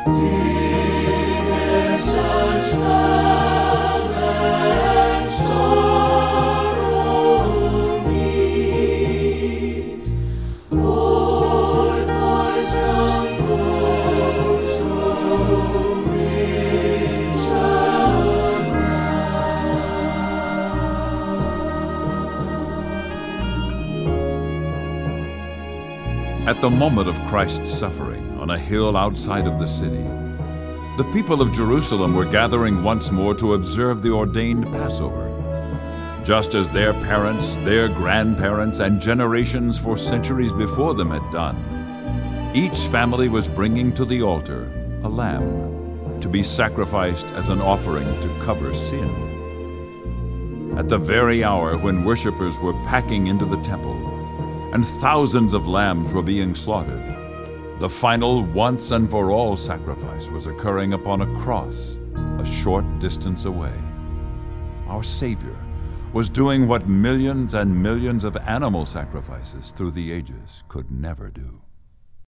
Dear such love and sorrow meet, o'er thorns composed so rich a crown. At the moment of Christ's suffering on a hill outside of the city, the people of Jerusalem were gathering once more to observe the ordained Passover. Just as their parents, their grandparents, and generations for centuries before them had done, each family was bringing to the altar a lamb to be sacrificed as an offering to cover sin. At the very hour when worshipers were packing into the temple and thousands of lambs were being slaughtered, the final once-and-for-all sacrifice was occurring upon a cross a short distance away. Our Savior was doing what millions and millions of animal sacrifices through the ages could never do.